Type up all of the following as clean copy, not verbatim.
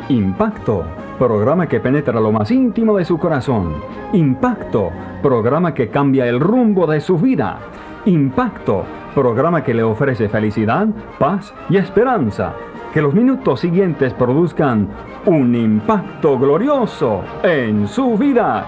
Impacto, programa que penetra lo más íntimo de su corazón. Impacto, programa que cambia el rumbo de su vida. Impacto, programa que le ofrece felicidad, paz y esperanza. Que los minutos siguientes produzcan un impacto glorioso en su vida.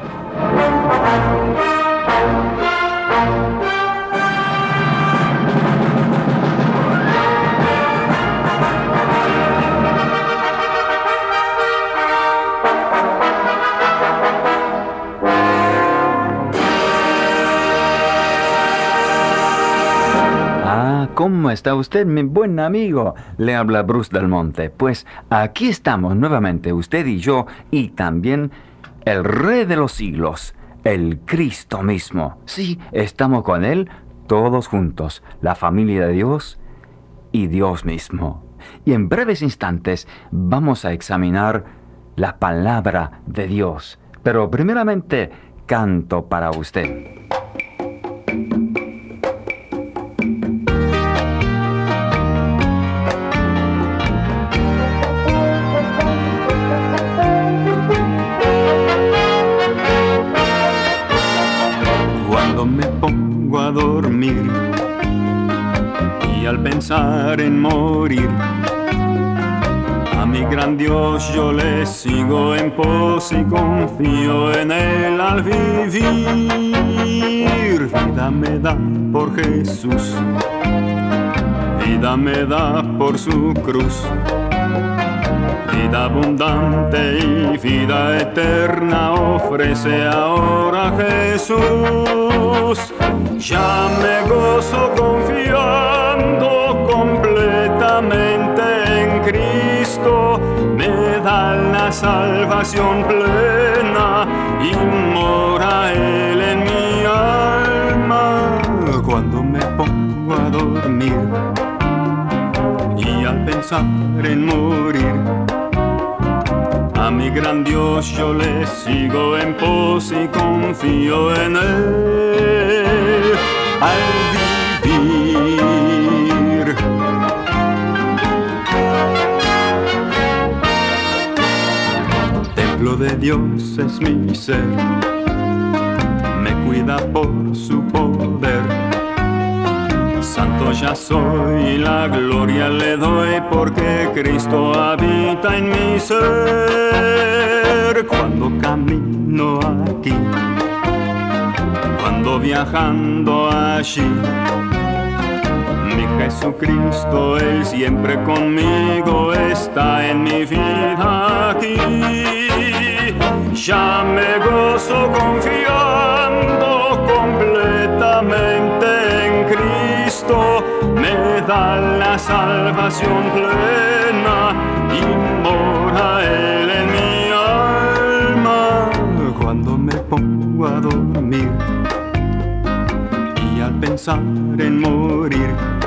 ¿Cómo está usted, mi buen amigo? Le habla Bruce Del Monte. Pues aquí estamos nuevamente, usted y yo, y también el Rey de los siglos, el Cristo mismo. Sí, estamos con Él todos juntos, la familia de Dios y Dios mismo. Y en breves instantes vamos a examinar la palabra de Dios. Pero primeramente, canto para usted. Me pongo a dormir y al pensar en morir, a mi gran Dios yo le sigo en pos y confío en Él al vivir. Vida me da por Jesús, vida me da por su cruz, vida abundante y vida eterna ofrece ahora Jesús. Ya me gozo confiando completamente en Cristo, me da la salvación plena y mora Él en mi alma. Cuando me pongo a dormir y al pensar en morir, a mi gran Dios yo le sigo en pos y confío en Él al vivir. Templo de Dios es mi ser, me cuida por su poder. Santo ya soy y la gloria le doy porque Cristo habita en mi ser. Cuando camino aquí, cuando viajando allí, mi Jesucristo, Él siempre conmigo está en mi vida aquí. Ya me gozo confiando completamente en Cristo, me da la salvación plena y mora Él en mi alma. Cuando me pongo a dormir y al pensar en morir,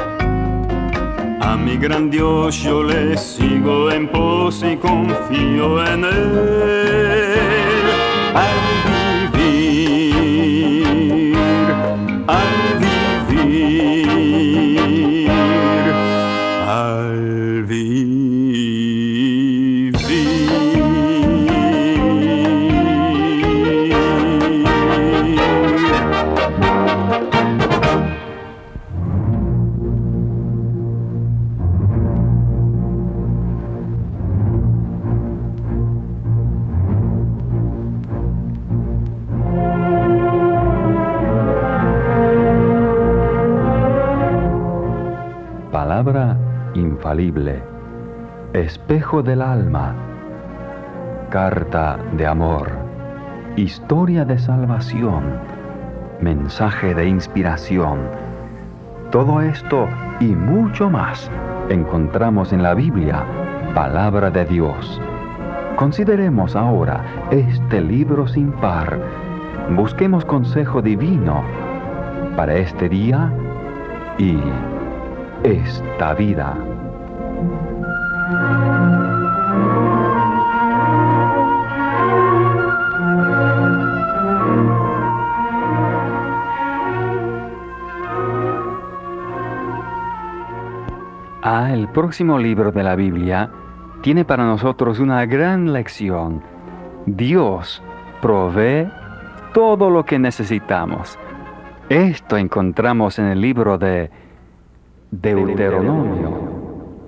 a mi gran Dios yo le sigo en pos y confío en Él al vivir, al vivir, al vivir. Palabra infalible, espejo del alma, carta de amor, historia de salvación, mensaje de inspiración. Todo esto y mucho más encontramos en la Biblia, palabra de Dios. Consideremos ahora este libro sin par. Busquemos consejo divino para este día y esta vida. El próximo libro de la Biblia tiene para nosotros una gran lección. Dios provee todo lo que necesitamos. Esto encontramos en el libro de Deuteronomio.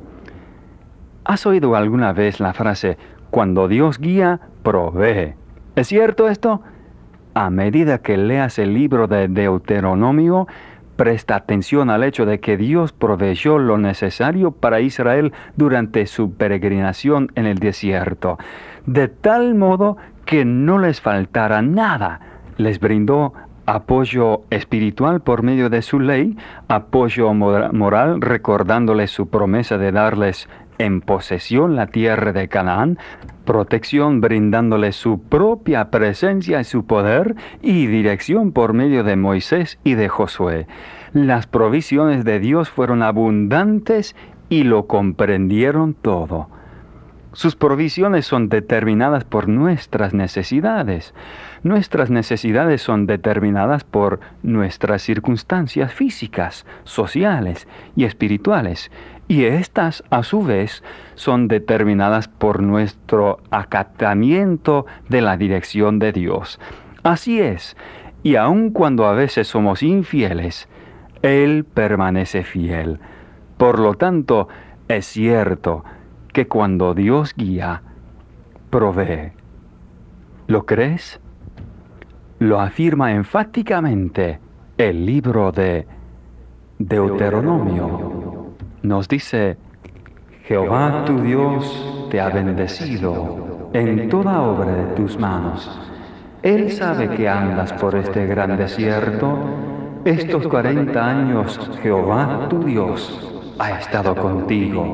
¿Has oído alguna vez la frase, cuando Dios guía, provee? ¿Es cierto esto? A medida que leas el libro de Deuteronomio, presta atención al hecho de que Dios proveyó lo necesario para Israel durante su peregrinación en el desierto, de tal modo que no les faltara nada. Les brindó apoyo espiritual por medio de su ley, apoyo moral recordándoles su promesa de darles en posesión la tierra de Canaán, protección brindándoles su propia presencia y su poder, y dirección por medio de Moisés y de Josué. Las provisiones de Dios fueron abundantes y lo comprendieron todo. Sus provisiones son determinadas por nuestras necesidades. Nuestras necesidades son determinadas por nuestras circunstancias físicas, sociales y espirituales. Y estas, a su vez, son determinadas por nuestro acatamiento de la dirección de Dios. Así es, y aun cuando a veces somos infieles, Él permanece fiel. Por lo tanto, es cierto que cuando Dios guía, provee. ¿Lo crees? Lo afirma enfáticamente el libro de Deuteronomio. Nos dice, Jehová tu Dios te ha bendecido en toda obra de tus manos. Él sabe que andas por este gran desierto. Estos 40 años Jehová tu Dios ha estado contigo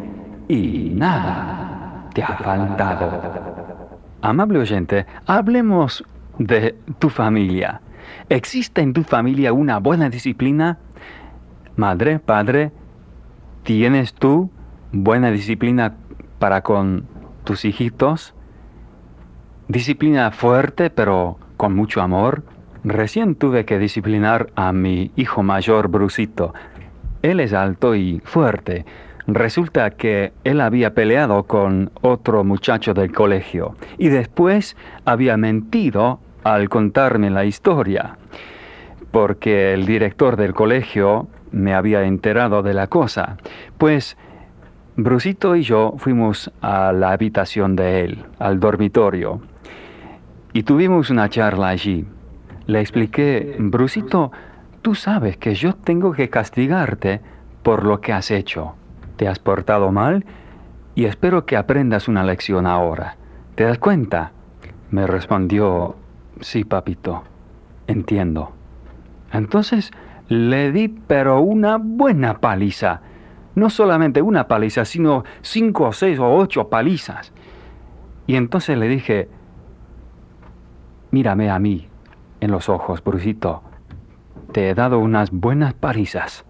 y nada te ha faltado. Amable oyente, hablemos de tu familia. ¿Existe en tu familia una buena disciplina? Madre, padre, ¿tienes tú buena disciplina para con tus hijitos? Disciplina fuerte, pero con mucho amor. Recién tuve que disciplinar a mi hijo mayor, Brusito. Él es alto y fuerte. Resulta que él había peleado con otro muchacho del colegio y después había mentido al contarme la historia, porque el director del colegio me había enterado de la cosa. Pues Brusito y yo fuimos a la habitación de él, al dormitorio, y tuvimos una charla allí. Le expliqué, Brusito, tú sabes que yo tengo que castigarte por lo que has hecho. Te has portado mal y espero que aprendas una lección ahora. ¿Te das cuenta? Me respondió, sí, papito, entiendo. Entonces le di pero una buena paliza. No solamente una paliza, sino 5 o 6 o 8 palizas. Y entonces le dije, mírame a mí en los ojos, Brusito. Te he dado unas buenas palizas.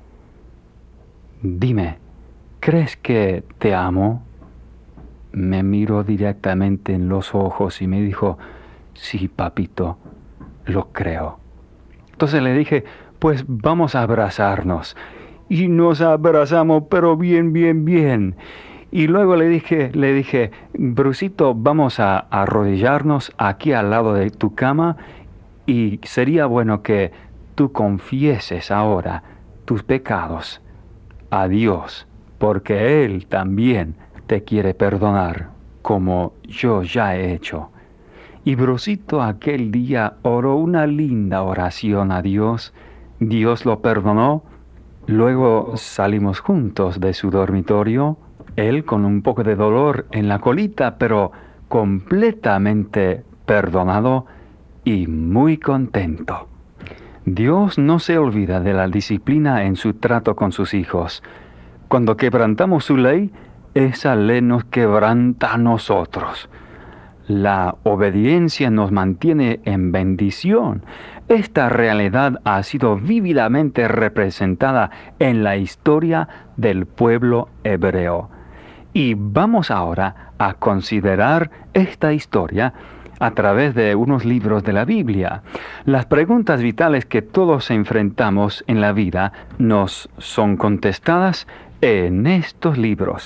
Dime, ¿crees que te amo? Me miró directamente en los ojos y me dijo, sí, papito, lo creo. Entonces le dije, pues vamos a abrazarnos. Y nos abrazamos, pero bien, bien, bien. Y luego le dije, Brusito, vamos a arrodillarnos aquí al lado de tu cama y sería bueno que tú confieses ahora tus pecados a Dios, porque Él también te quiere perdonar, como yo ya he hecho. Y Brusito aquel día oró una linda oración a Dios. Dios lo perdonó. Luego salimos juntos de su dormitorio, él con un poco de dolor en la colita, pero completamente perdonado y muy contento. Dios no se olvida de la disciplina en su trato con sus hijos. Cuando quebrantamos su ley, esa ley nos quebranta a nosotros. La obediencia nos mantiene en bendición. Esta realidad ha sido vívidamente representada en la historia del pueblo hebreo. Y vamos ahora a considerar esta historia a través de unos libros de la Biblia. Las preguntas vitales que todos enfrentamos en la vida nos son contestadas en estos libros.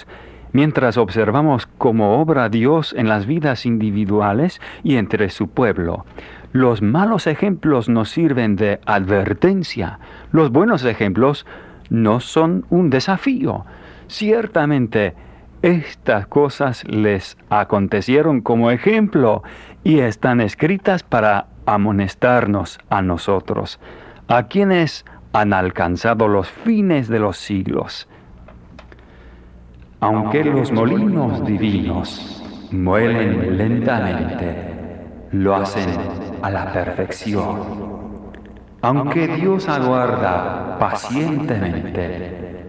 mientras observamos cómo obra Dios en las vidas individuales y entre su pueblo. Los malos ejemplos nos sirven de advertencia. Los buenos ejemplos no son un desafío. Ciertamente, estas cosas les acontecieron como ejemplo y están escritas para amonestarnos a nosotros, a quienes han alcanzado los fines de los siglos. Aunque los molinos divinos muelen lentamente, lo hacen a la perfección. Aunque Dios aguarda pacientemente,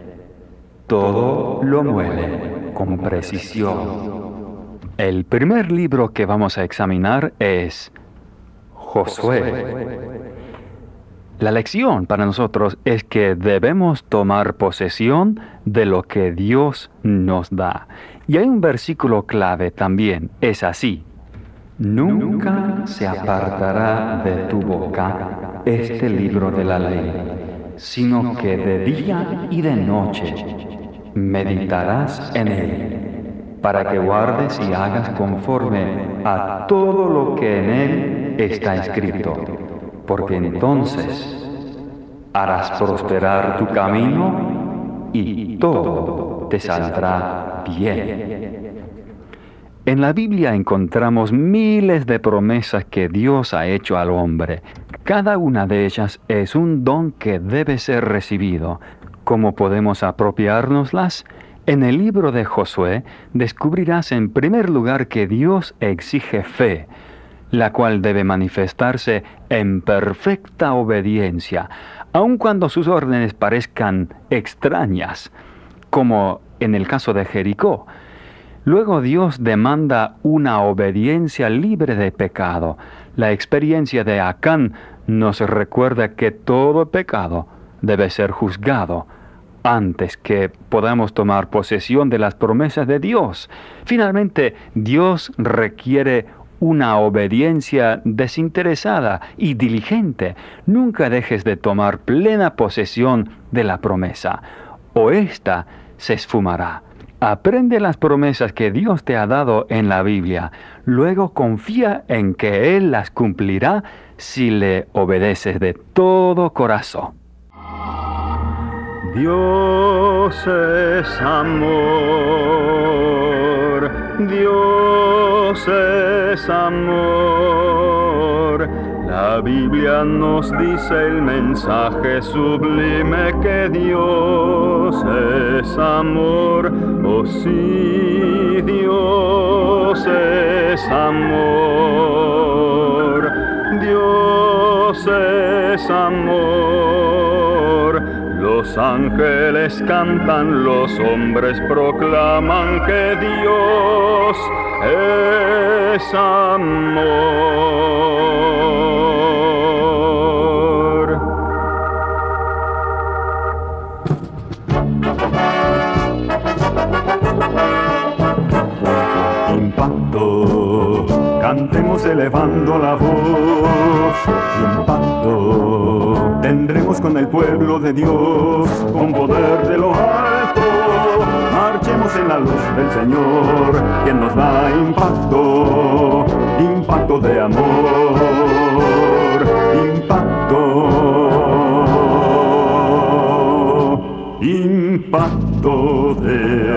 todo lo muele con precisión. El primer libro que vamos a examinar es Josué. La lección para nosotros es que debemos tomar posesión de lo que Dios nos da. Y hay un versículo clave también, es así: nunca se apartará de tu boca este libro de la ley, sino que de día y de noche meditarás en él, para que guardes y hagas conforme a todo lo que en él está escrito, porque entonces harás prosperar tu camino y todo te saldrá bien. En la Biblia encontramos miles de promesas que Dios ha hecho al hombre. Cada una de ellas es un don que debe ser recibido. ¿Cómo podemos apropiárnoslas? En el libro de Josué descubrirás en primer lugar que Dios exige fe, la cual debe manifestarse en perfecta obediencia, aun cuando sus órdenes parezcan extrañas, como en el caso de Jericó. Luego Dios demanda una obediencia libre de pecado. La experiencia de Acán nos recuerda que todo pecado debe ser juzgado antes que podamos tomar posesión de las promesas de Dios. Finalmente, Dios requiere una obediencia desinteresada y diligente. Nunca dejes de tomar plena posesión de la promesa, o ésta se esfumará. Aprende las promesas que Dios te ha dado en la Biblia. Luego confía en que Él las cumplirá si le obedeces de todo corazón. Dios es amor, Dios es amor. La Biblia nos dice el mensaje sublime que Dios es amor. Oh sí, Dios es amor, Dios es amor. Los ángeles cantan, los hombres proclaman que Dios es amor. Impacto, cantemos elevando la voz. Impacto, tendremos con el pueblo de Dios, con poder de lo alto. Marchemos en la luz del Señor, quien nos da impacto, impacto de amor, impacto, impacto de amor.